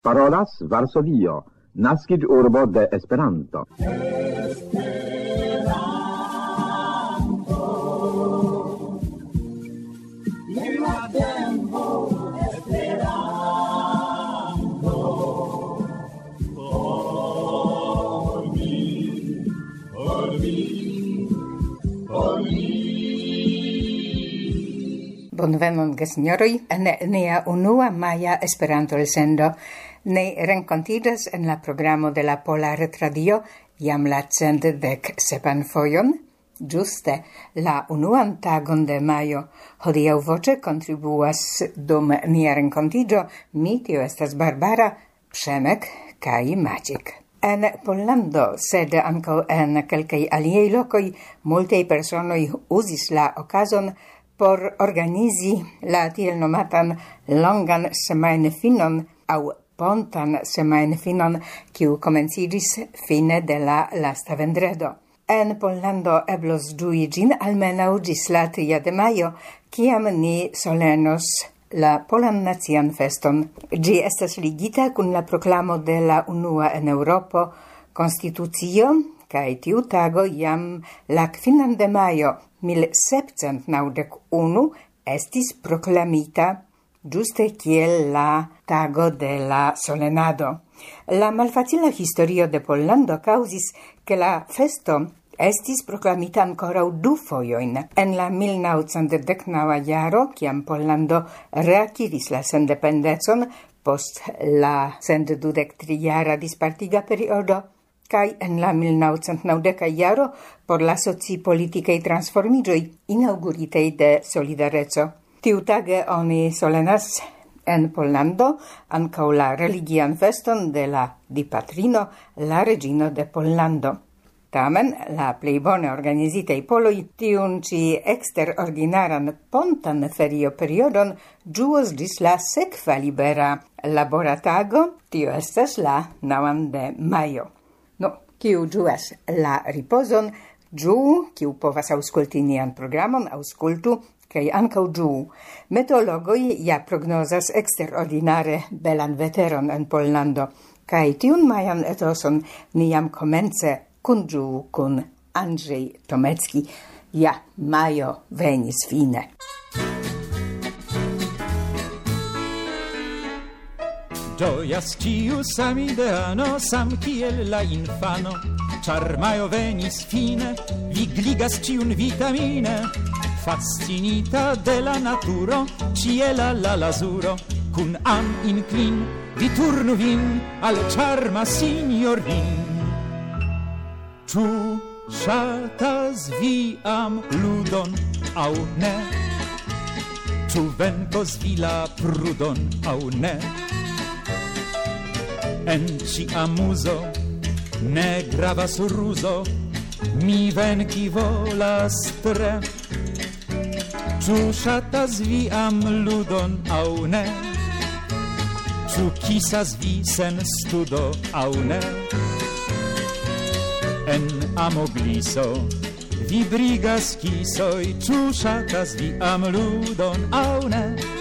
Parolas Varsovio, naskiĝurbo de Esperanto. Bonvenon, gesignoroj, en nia unua maja Esperanto-elsendo. Ne renkontiĝas en la programo de la Pola Retradio jam la 117 fojon. Ĝuste la unuan tagon de majo hodiaŭ voĉe kontribuas dum nia renkontiĝo mi, tio estas Barbara, Przemek kaj Maciek. En Pollando, sed ankaŭ en kelkaj aliaj lokoj, multaj personoj uzis la okazon por organizi la tiel nomatan longan semajnfinon aŭ pontan semajnfinon, kiu komenciĝis fine de la lasta vendredo. En Pollando eblos ĝui ĝin almenaŭ ĝis la 3 de majo, kiam ni solenos la Polan Nacian Feston. Ĝi estas ligita kun la proklamo de la unua en Eŭropo konstitucio, kaj tiu tago jam la 5 de majo 1791 estis proklamita ĝuste kiel la tago de la solenado. La malfacila historio de Pollando kaŭzis, ke la festo estis proklamita ankoraŭ 2 fojojn. En la 1919 jaro, kiam Pollando reakiris la sendependecon post la 123-jara dispartiga periodo, kaj en la 1990 jaro por la soci-politikaj transformiĝoj inaŭguritaj de Solidareco. Tiutage oni solenas en Pollando ankaŭ la religian feston de la Dipatrino, la Reĝino de Pollando. Tamen, la plej bone organizitaj poloj tiun ĉi eksterordinaran pontan ferioperiodon ĝuos ĝis la sekva libera labora tago, tio estas la 9 de majo. Kiu ĝuas la ripozon, ĝuu, kiu povas aŭskulti nian programon, aŭskultu, kaj ankaŭ ĝuu. Meteologoj ja prognozas eksterordinare belan veteron en Pollando, kaj tiun majan etoson ni jam komence kunĝuu kun Andrzej Tomecki. Ja, majo venis fine. Gioias ciu samideano, sam kiel la infano, char majo venis fine, vigligas ciun vitamine, fascinita de la naturo, ciela la lazuro, cun am inclin, vi turnu vin al charma signorin. Ciu ŝatas vi am ludon aŭ ne? Ciu venkos vi la prudon aŭ ne? En ci amuso, ne gravas ruzo, mi venki volas tre. Ciu ŝatas vi am ludon aŭ ne? Ciu kisas vi sen studo aŭ ne? En amogliso vibrigas kisoj, ciu ŝatas vi am ludon aŭ ne?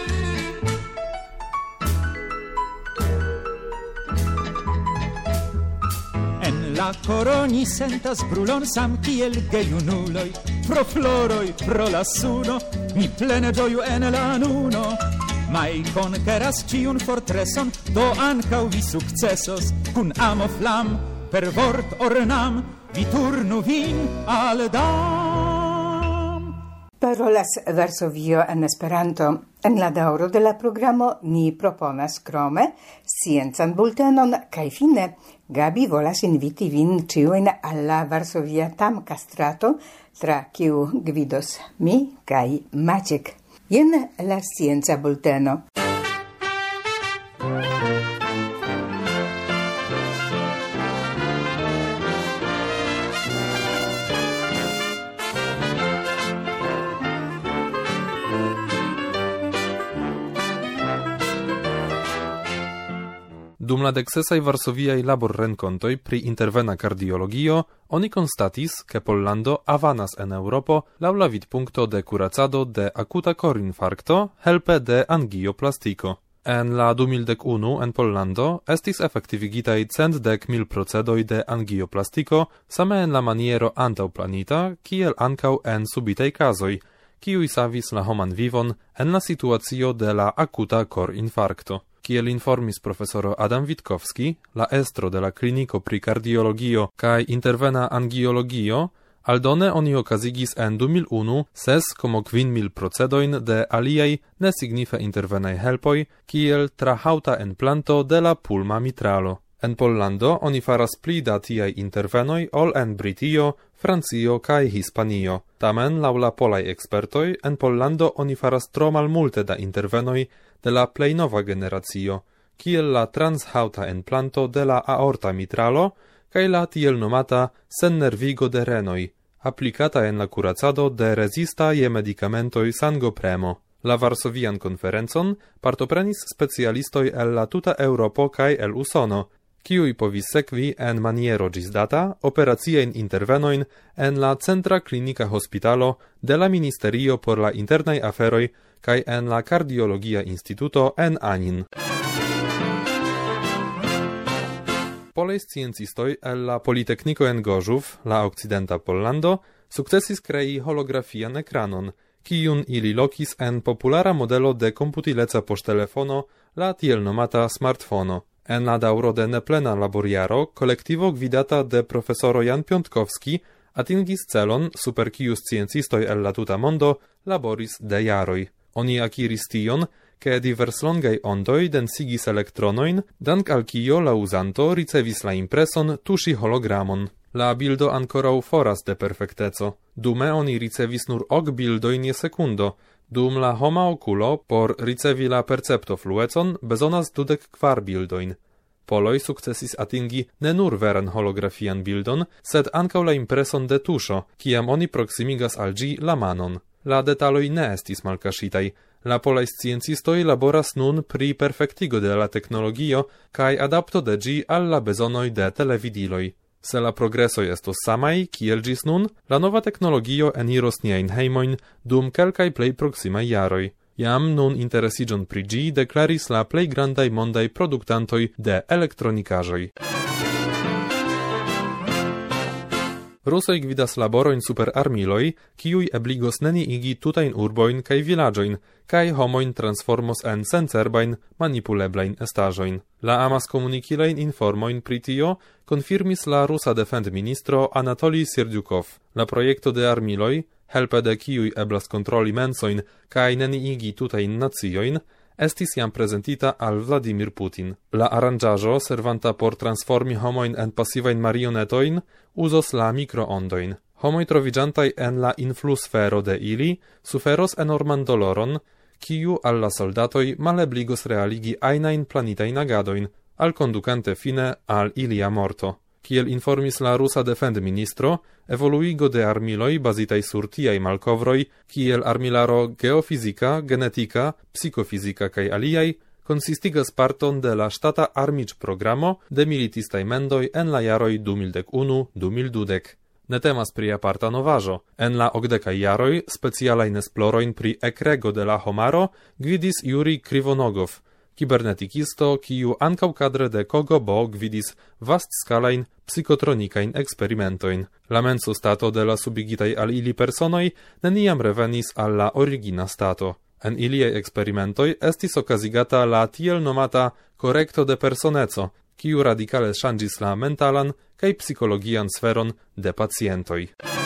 La koroni sentas brulon sam kiel gejunuloj, pro floroj, pro la suno, mi plene ĝoju en la nuno. Maj konkeras ĉiun fortreson, do ankaŭ vi sukcesos, kun amo flam, per vort ornam, vi turnu vin al dam. Parolas Varsovio en Esperanto. En la daŭro de la programo ni proponas krome sciencan bultenon kaj fine Gabi volas inviti vin ĉiujn al la Varsovia Tamka-strato, tra kiu gvidos mi kaj Maciek. Jen la scienca bulteno. Dum la deksesaj varsoviaj laborrenkontoj pri intervena kardiologio oni konstatis, ke Pollando avanas en Eŭropo laŭ la vidpunkto de kuracado de akuta korinfarkto helpe de angioplastiko. En la 2011 en Pollando estis effektivigitaj 110.000 procedoj de angioplastiko, same en la maniero antaŭplanita, kiel ankaŭ en subitaj kazoj, kiuj savis la homan vivon en la situacio de la akuta korinfarkto. Kiel informis profesoro Adam Witkowski, la estro de la kliniko pri kardiologio kaj intervena angiologio, aldone oni okazigis en 2001 6,5 procedojn de aliaj nesignife intervenaj helpoj, kiel trahaŭta enplanto de la pulma mitralo. En Pollando oni faras pli da tiaj intervenoj ol en Britio, Francio kaj Hispanio. Tamen, laŭ la polaj ekspertoj, en Pollando oni faras tro malmulte da intervenoj de la plej nova generacio, kiel la transhaŭta enplanto de la aorta mitralo kaj la tiel nomata sennervigo de renoj, aplikata en la kuracado de rezista je medikamentoj sangopremo. La Varsovian konferencon partoprenis specialistoj el la tuta Eŭropo kaj el Usono, kiuj povis sekvi en maniero ĝisdata operaciajn intervenojn en la Centra Klinika Hospitalo de la Ministerio por la Internaj Aferoj kaj en la Kardiologia Instituto en Anin. Polaj sciencistoj el la Politekniko en Gorzów, la okcidenta Pollando, sukcesis krei holografian ekranon, kiun ili lokis en populara modelo de komputileca poŝtelefono, la tiel nomata smartfono. En la daŭro de neplena laboriaro, kolektivo gvidata de profesoro Jan Piątkowski atingis celon, super kiu sciencistoj el la tuta mondo laboris de jaroj. Oni akiris tion, ke diverslongaj ondoj densigis elektronojn, dank al kio la uzanto ricevis la impreson tuŝi hologramon. La bildo ankoraŭ foras de perfekteco. Dume oni ricevis nur ok bildojn je sekundo, dum la homa okulo por ricevi la perceptofluecon bezonas 24 bildojn. Poloj sukcesis atingi ne nur veran holografian bildon, sed ankaŭ la impreson de tuŝo, kiam oni proksimigas al ĝi la manon. La detaloj ne estis malkaŝitaj. La polaj sciencistoj laboras nun pri perfektigo de la teknologio kaj adapto de ĝi al la bezonoj de televidiloj. Se la progresoj estos samaj, kiel ĝis nun, la nova teknologio eniros niajn hejmojn dum kelkaj plej proksimaj jaroj. Jam nun interesiĝon pri ĝi deklaris la plej grandaj mondaj produktantoj de elektronikaĵoj. Rusoj gvidas laborojn super armiloj, kiuj ebligos neniigi tutajn urbojn kaj vilaĝojn, kaj homojn transformos en sencerbajn manipuleblajn estaĵojn. La amaskomunikilajn informojn pri tio konfirmis la rusa defendministro Anatolij Sirdziukov. La projekto de armiloj, helpe de kiuj eblas kontroli mensojn kaj neniigi tutajn naciojn, estis jam prezentita al Vladimir Putin. La aranĝaĵo, servanta por transformi homojn en pasivajn marionetojn, uzos la mikroondojn. Homoj troviĝantaj en la influsfero de ili suferos enorman doloron, kiu al la soldatoj malebligos realigi ajnajn planitajn agadojn, alkondukante fine al ilia morto. Kiel informis la rusa defendministro, evoluigo de armiloj bazitaj sur tiaj malkovroj, kiel armilaro geofizika, genetika, psikofizika kaj aliaj, konsistigas parton de la ŝtata armiĝ-programo de militistaj mendoj en la jaroj 2011-2020. Ne temas pri aparta novaĵo. En la okdekaj jaroj specialajn esplorojn pri ekrego de la homaro gvidis Jurij Krivonogov, kibernetikisto, kiu ankaŭ kadre de KGB gvidis vastskalajn psikotronikajn eksperimentojn. La mensostato de la subigitaj al ili personoj neniam revenis al la origina stato. En iliaj eksperimentoj estis okazigata la tiel nomata korekto de personeco, kiu radikale ŝanĝis la mentalan kaj psikologian sferon de pacientoj.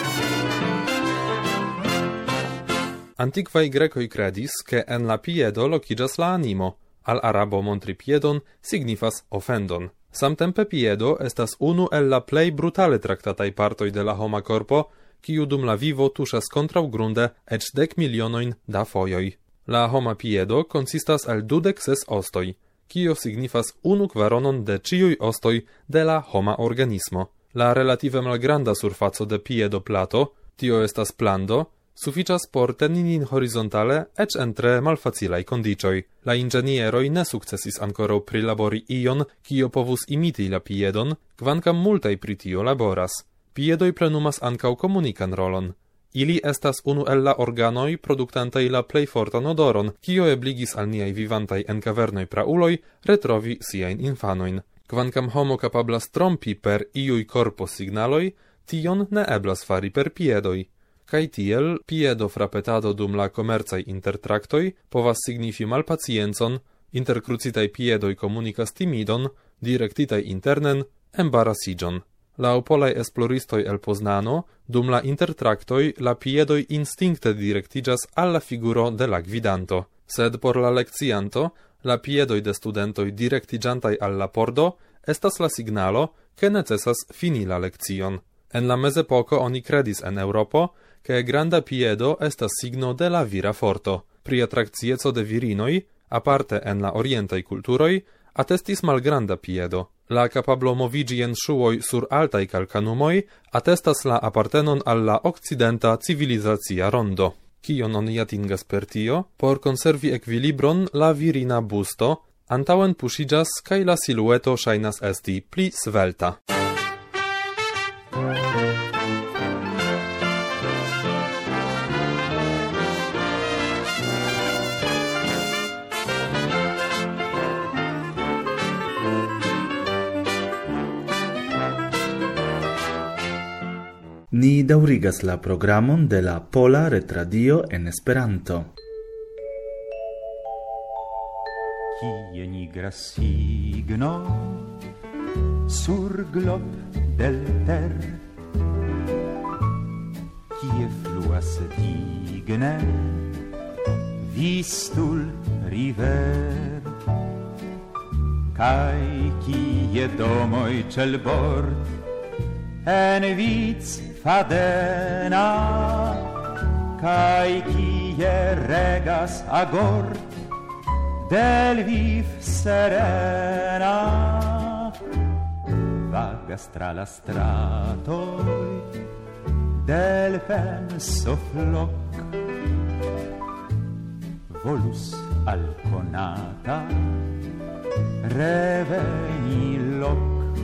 Antikvaj grekoj kredis, ke en la piedo lokiĝas la animo. Al arabo montri piedon signifas ofendon. Samtempe piedo estas unu el la plej brutale traktataj partoj de la homa korpo, kiu dum la vivo tuŝas kontraŭgrunde eĉ 10 milionojn da fojoj. La homa piedo konsistas el 26 ostoj, kio signifas 1/4 de ĉiuj ostoj de la homa organismo. La relative malgranda surfaco de piedo plato, tio estas plando, sufiĉas por teni nin horizontale eĉ en tre malfacilaj kondiĉoj. La inĝenieroj ne sukcesis ankoraŭ prilabori ion, kio povus imiti la piedon, kvankam multaj pri tio laboras. Piedoj plenumas ankaŭ komunikan rolon. Ili estas unu el la organoj produktantaj la plej fortan odoron, kio ebligis al niaj vivantaj en kavernoj prauloj retrovi siajn infanojn. Kvankam homo kapablas trompi per iuj korposignaloj, tion ne eblas fari per piedoj. Kaj tiel piedo frapetado dum la komercaj intertraktoj povas signifi malpaciencon, interkrucitaj piedoj komunikas timidon, direktitaj internen, embarasiĝon. Laŭ polaj esploristoj el Poznano, dum la intertraktoj la piedoj instinkte direktiĝas al la figuro de la gvidanto. Sed por la lekcianto, la piedoj de studentoj direktiĝantaj al la pordo estas la signalo, ke necesas fini la lekcion. En la mezepoko oni kredis en Eŭropo, ke granda piedo estas signo de la vira forto. Pri atrakcieco de virinoj, aparte en la orientaj kulturoj, atestis malgranda piedo. La kapablo moviĝi en ŝuoj sur altaj kalkanumoj atestas la apartenon al la okcidenta civilizacia rondo. Kion oni atingas per tio? Por konservi ekvilibron la virina busto antaŭen puŝiĝas kaj la silueto ŝajnas esti pli svelta. Ni daŭrigas la programon de la Pola Retradio en Esperanto. Kie nigra signo sur glob del ter, kie fluas digne Vistul river, kaj kie domoj ĉel bord en vic fadena, kaj kie regas agord del viv serena. Vagas tra la stratoj del penso floc, volus al conata reveni loc.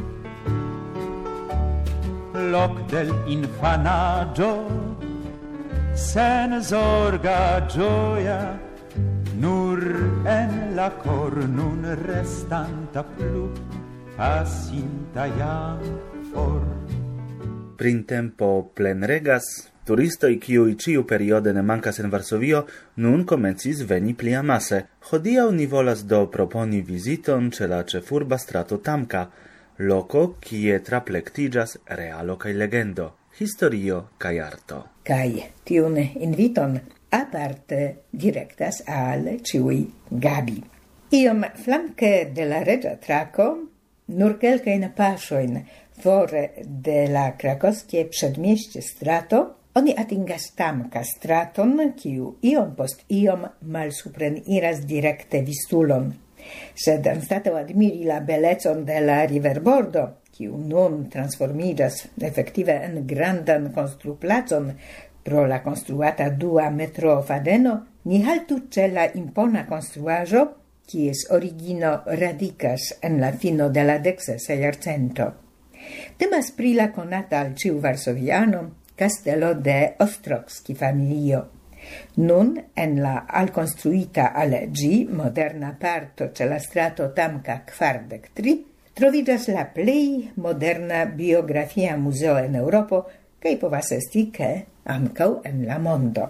Loc del infanaggio, sen zorga gioia, nur en la cor nun restanta plu, pasinta jam for. Printempo plenregas, turistoj kiuj ĉiu periode ne mankas en Varsovio, nun komencis veni pli amase. Hodiaŭ ni volas do proponi viziton ĉe la ĉefurba strato Tamka, loco kie traplektiĝas realo kaj legendo, historio kaj arto. Kaj tiun inviton aparte direktas al ĉiuj Gabi. Iom flanke de la reĝa trako, nur kelkajn paŝojn fore de la krakowskie przedmieście strato, oni atingas Tamka straton, kiu iom post iom malsupren iras direkte Vistulon. Sed anstataŭ admiri la belecon de la riverbordo, kiu nun transformiĝas efektive en grandan konstruplacon pro la konstruata dua metro fadeno, ni haltu ĉe la impona konstruaĵo, kies origino radikas en la fino de la 16. jarcento. Temas pri la konata al ĉiu varsoviano Castello de Ostrogski familio. Nun, en la alconstruita al gi moderna parto ce la strato Tamka 43, trovidas la plej moderna biografia museo en Europo, kaj povas esti ke ankaŭ en la mondo.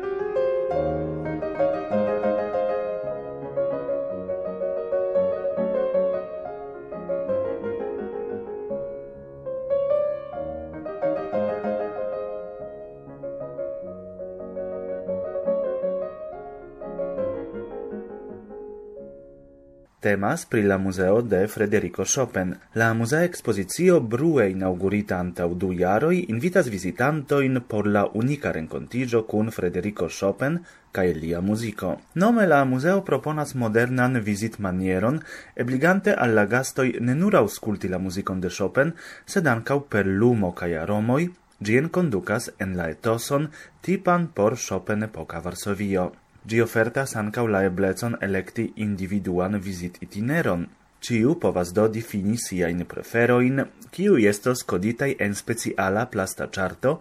Temas pri la museo de Frederico Chopin. La musea expozicio brue inaugurita antaŭ 2 jaroj invitas vizitantojn por la unika renkontiĝo kun Frederico Chopin kaj lia muziko. Nome la museo proponas modernan vizitmanieron, ebligante al la gastoj ne nur aŭskulti la muzikon de Chopin, sed ankaŭ per lumo kaj aromoj ĝi enkondukas en la etoson tipan por Chopin-epoka Varsovio. Ĝi ofertas ankaŭ la eblecon elekti individuan vizit-itineron. Ĉiu povas do difini siajn preferojn, kiuj estos koditaj en speciala plasta ĉarto,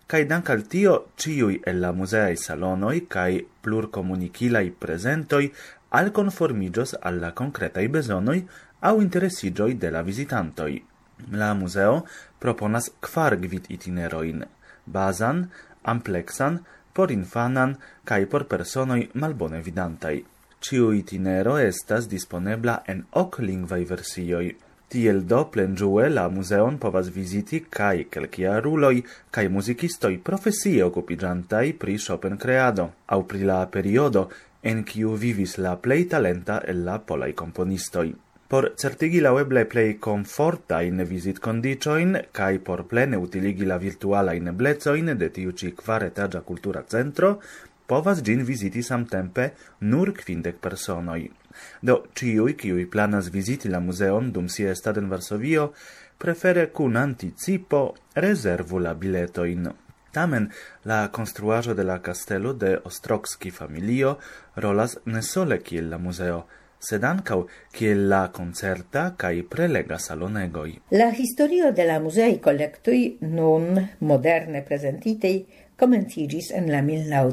kai dank al tio ciui el la museai salonoi kai plurcomunicilai presentoi alconformigios alla concretai besonoi au interesigioi de la visitantoi. La museo proponas 4 gvit itineroin, basan, amplexan, por infanan, kai por personoi malbone vidantai. Ciu itinero estas disponebla en 8 lingvai versioi. Tiel do plengiue la museon povas visiti kai kelkiaruloi kai musicistoi profesie occupigiantai pri Chopin creado, au pri la periodo en kiu vivis la plei talenta el la polai componistoi. Por certigi la weble plei comforta in visit condicioin, kai por plene utiligi la virtuala in eblezoin de tiu ci 4 etagia cultura centro, povas gin visiti samtempe nur 50 personoi. Do, ciui, kiui planas visiti la museon dum sia estad en Varsovio, prefere cun anticipo reservu la biletoin. Tamen, la construajo de la castelo de Ostrogski familio rolas ne sole kiel la museo, sed ancau kiel la concerta kai prelega salonegoi. La historio de la museei collectui nun moderne presentitei comencigis en la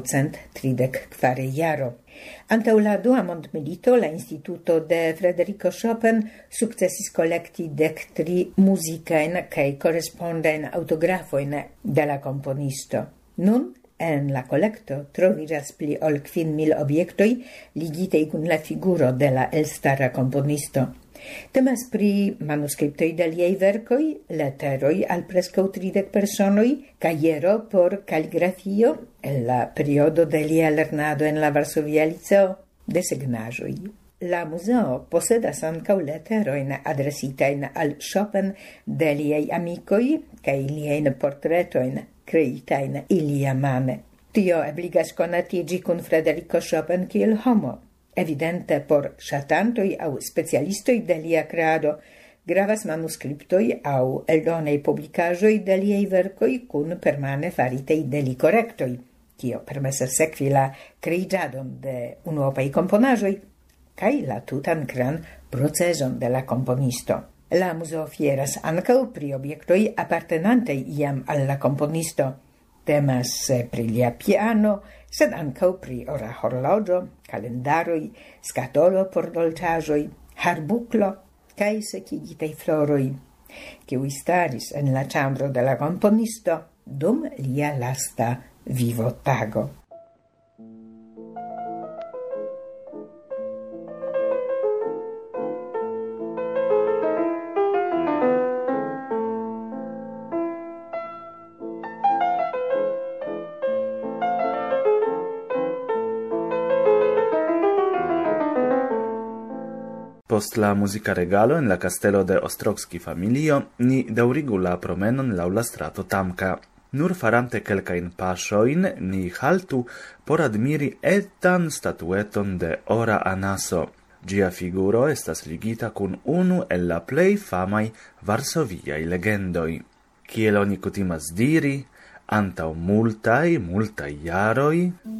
1934 jaro. Antau la dua mondmilito, la Instituto de Frederico Chopin successis collecti 13 musicain cae correspondain autografoin de la componisto. Nun, en la collecto trovigas pli ol 5.000 obiectoi ligitei cun la figuro de la elstara componisto. Temas pri manuscriptoi de liei vercoi, letteroi al prescau 30 personoi, caiero por caligrafio en la periodo de lia lernado en la Varsovia Liceo, desegnajoi. La museo posedas ancau letteroin adresitain al Chopin de liei amicoi, cae liein portretoin creitain ilia mane. Tio ebligas conatigi cun Frederico Chopin kiel homo. Evidente por ŝatantoj au specialistoj de lia creado gravas manuscriptoj au eldonaj publikaĵoj de liaj verkoj kun permane faritaj delikorektoj, kio permesas sekvi la kreiĝadon de unuopaj komponaĵoj kaj la tutan gran procezon de la komponisto. La museo fieras ankaŭ pri objektoj apartenantaj iam al la komponisto. Temas pri lia piano, sed ancau pri ora horlogio, calendaroi, scatolo por dolciagioi, harbuclo, cae secigitei floroi, kiui staris en la chambro de la componisto dum lia lasta vivo tago. Post la musica regalo en la castello de Ostrogski familio, ni daŭrigu la promenon laŭ la strato Tamka. Nur farante kelkajn paŝojn, ni haltu por admiri etan statueton de ora anaso. Ĝia figuro estas ligita kun unu el la plej famaj varsoviaj legendoj. Kiel oni kutimas diri, antaŭ multaj jaroj,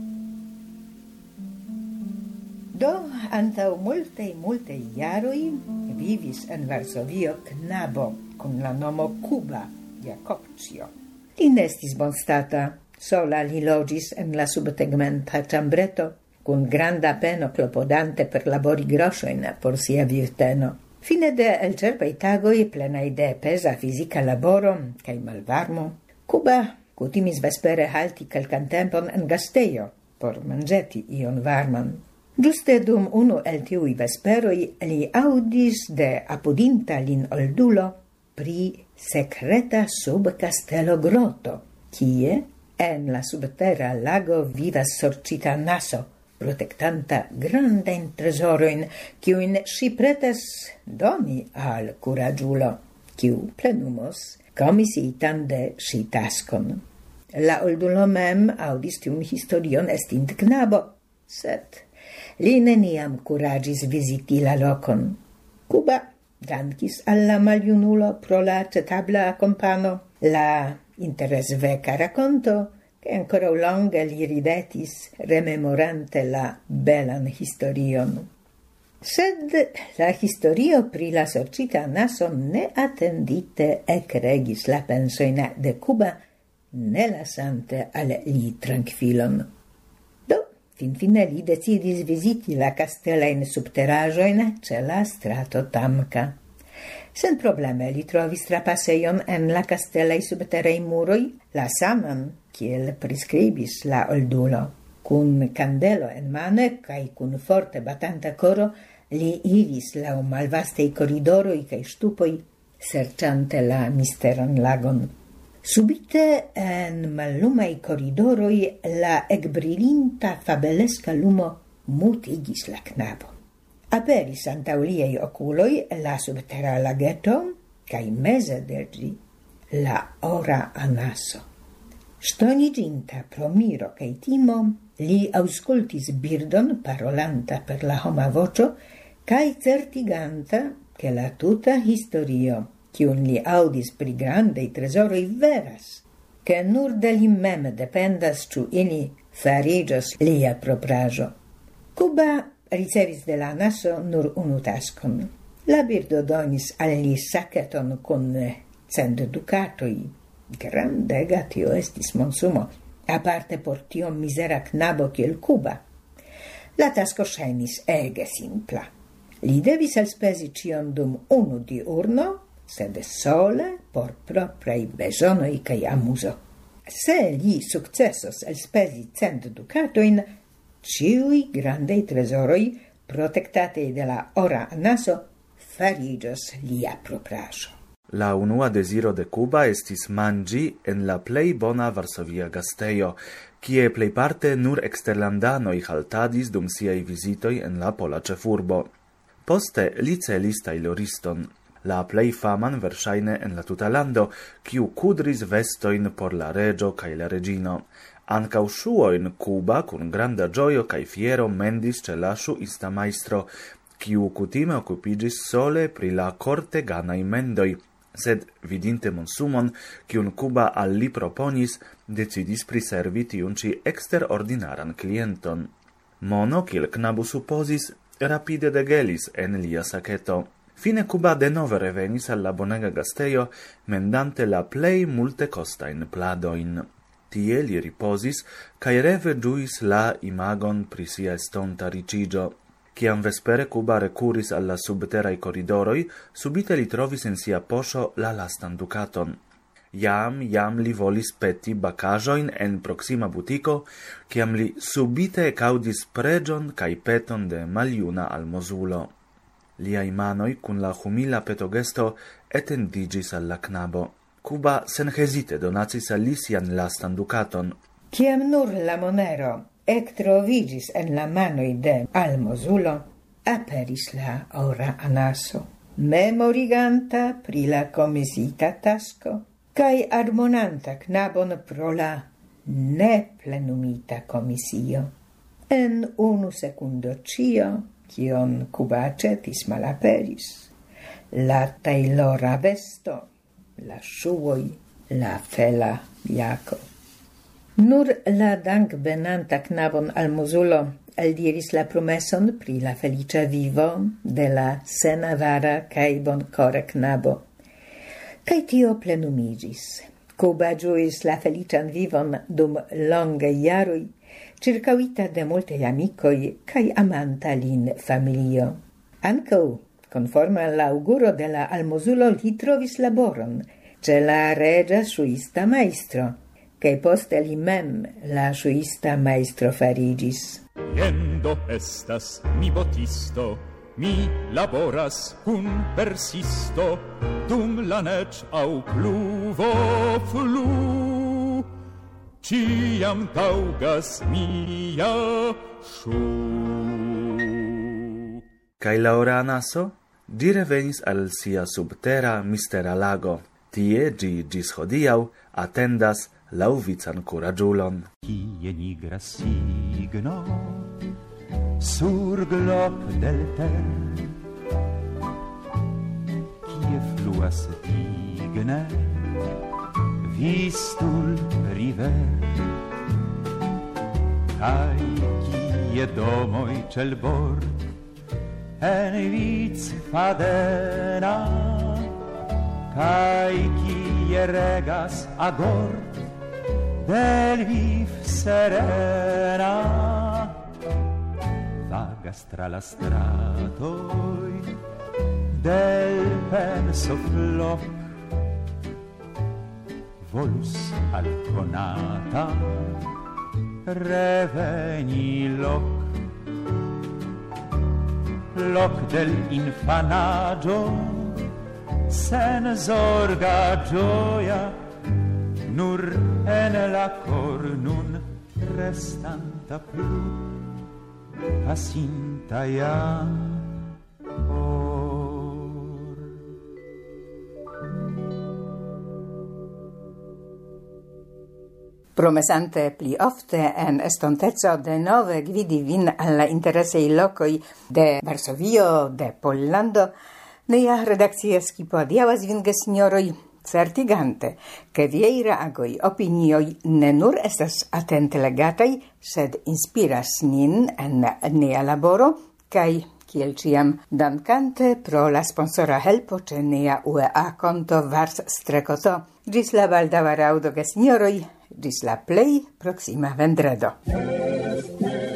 Do, antau multe jaroi, vivis en Varsovio knabo kun la nomo Kuba Jakobcio. Li nestis bonstata, sola li logis en la subtegmenta chambreto, kun granda peno klopodante per labori groŝojn por sia vivteno. Fine de elĉerpaj tagoj, plenaj de peza fizika laboro kaj malvarmo, Kuba kutimis vespere halti kelkan tempon en gastejo por manĝeti ion varman. Giuste dum unu el tiui vesperoi li audis de apudinta lin oldulo pri secreta sub castello groto, kie en la subterra lago vivas sorcita naso, protectanta grandajn trezoroin, kiujn si pretas doni al curagiulo, kiu plenumos komisiitan de si taskon. La oldulo mem audis tiun historion estint knabo, sed li neniam curagis visiti la locon. Kuba dankis alla maljunulo pro la accetabla accompano, la interesveca raconto, che ancora longe li ridetis, rememorante la belan historion. Sed la historio pri la sorcita naso ne attendite ecregis la pensoina de Kuba, ne lasante al li tranquilon. Do, fine li decidis visiti la castelain subterajoin ce la strato Tamca. Sen probleme li trovis trapaseion en la castelei subterei muroi, la saman, kiel prescribis la oldulo. Cun candelo en mane, cae cun forte batanta coro, li iris lau malvastei corridoroi cae stupoi, serciante la misteran lagon. Subite en mallumai corridoroi la egbrilinta fabelesca lumo mutigis la knabo. Aperis antau liei oculoi la subtera lageto, cae mese de gi la ora anaso. Stoniginta pro miro cae timo, li auscultis birdon parolanta per la homa vocio, cae certiganta che la tuta historio, cium li audis pri grandei tresoroi veras, che nur de li mem dependas ciu ili farigios lia proprajo. Cuba ricevis de la anaso nur unu taskon. La birdo donis al li saceton con 100 ducatoi. Grandega tio estis monsumo, aparte por tio misera knabo kiel Cuba. La tasko ŝajnis ege simpla. Li devis elspezi ĉion dum 1 diurno, sed sole por propraj bezonoj kaj amuzo. Se li sukcesos elspezi 100 dukatojn, ĉiuj grandaj trezoroj, protektatej de la ora anaso, fariĝos lia propraĵo. La unua desiro de Cuba estis mangi en la plei bona Varsovia gastejo, kie plejparte nur eksterlandanoj haltadis dum siaj vizitoj en la pola ĉefurbo. Poste li celis tajloriston, la plej faman verŝajne en la tuta lando, kiu kudris vestojn por la reĝo kaj la reĝino. Ankaŭ ŝuojn Cuba kun granda ĝojo kaj fiero mendis ĉe la ŝuista majstro, kiu kutime okupiĝis sole pri la korteganaj mendoj, sed vidinte monsumon, kiun Cuba al li proponis, decidis priservi tiun ĉi eksterordinaran klienton. Mono, kiel knabo supozis, rapide degelis en lia saketo. Fine Cuba denove revenis al la bonega gastejo, mendante la plej multekostajn pladojn. Tie li riposis, kaj reve ĝuis la imagon pri sia estonta riĉiĝo. Ciam vespere Cuba recuris alla subterrai corridoroi, subite li trovis in sia poŝo la lastan ducaton. Jam li volis peti bakaĵojn en proxima butiko, ciam li subite ekaŭdis preĝon kaj peton de maljuna almozulo. Liaj manoj kun la humila petogesto etendiĝis al la knabo. Cuba senhezite donacis al li sian lastan ducaton. Ciam nur la monero troviĝis en la manoj de almozulo, aperis la ora anaso, memoriganta pri la komisita tasko, kaj admonanta knabon pro la neplenumita komisio. En 1 sekundo ĉio, kion Cuba aĉetis, malaperis. La tajlora vesto, la ŝuoj, la fela jako. Nur la dank benanta knabon almozulo eldiris la promeson pri la felicia vivo de la senavara kaj bonkora knabo. Kaj tio plenumigis. Cuba ĝuis la felician vivon dum longe jaroj, ĉirkaŭita de multaj amikoj kaj amanta lin familio. Ankaŭ, konforme al la aŭguro de la almozulo, li trovis laboron ĉe la reĝa ŝuista majstro, che poste li mem la ŝuista majstro fariĝis. Jendo estas mi botisto, mi laboras kun persisto, dum la neĝ aŭ pluvo flu. Ĉiam taŭgas mia ŝu. Kaj la ora anaso? Ĝi revenis al sia subtera mistera lago. Tie ĝi ĝis hodiaŭ atendas lauvican curagiulon. Kie nigra signo sur glob del ter, kie fluas digne Vistul river, kaj kie domoj ĉel bord en vic fadena, kaj kie regas agord del viv serena vagas tra la stratoi del penso floc volus al conata reveni loc del infanaggio sen zorga gioia nur en la cor nun restanta plu pasinta ja or. Promesante pli ofte en estonteco de nove gvidi vin alla interesei locoi de Varsovio, de Pollando, nia redakcia skipo adiaŭas vin gesinjoroj, certigante, che viei reagoi, opinioi ne nur estas atentlegataj, sed inspiras nin en nia laboro, kaj kiel ciam dankante pro la sponsora helpo ĉe nia UEA konto Vars-to. Ĝis la baldaŭa raŭdo gesinjoroj, ĝis la plej proksima vendredo.